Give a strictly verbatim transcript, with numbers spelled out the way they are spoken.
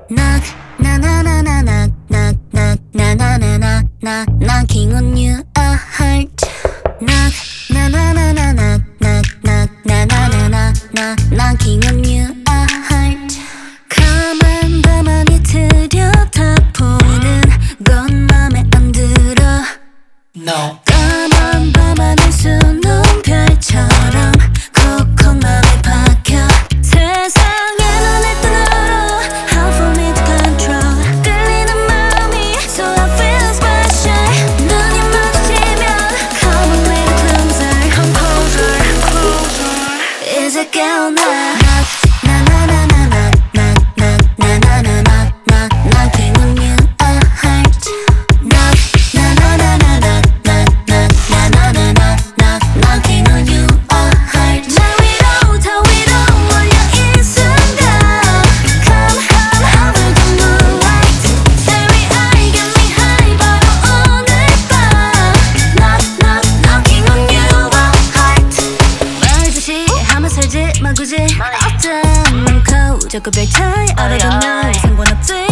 Knock, na na na na knock, knock, knock, na na na na na knocking on you a heart. Knock, na na na na knock, knock, knock, na na na na na knocking on you a heart. 가만 가만히 들여다보는 건 맘에 안 들어. No. 까만 밤하늘 수능별처럼 콕콕 맘에 박혀. 세상에 눈을 뜨너로 How for me to control. 끌리는 마음이 So I feel special. 눈이 마주치면 Come on little closer. Come closer, closer. 이제 깨어나. 나나나나나 나나나나나 knocking on you a heart. Knock, 나나나나나 knocking on you a heart. 날 위로 더 위로 올려 이 순간. Come come over the moonlight. Starry eye get me high 바로 오늘 밤. Knock knock knocking on you a heart. 말듯이 하면 살지 마 굳이 어떤 많고 적고 별 차이 알아도 널 상관없지.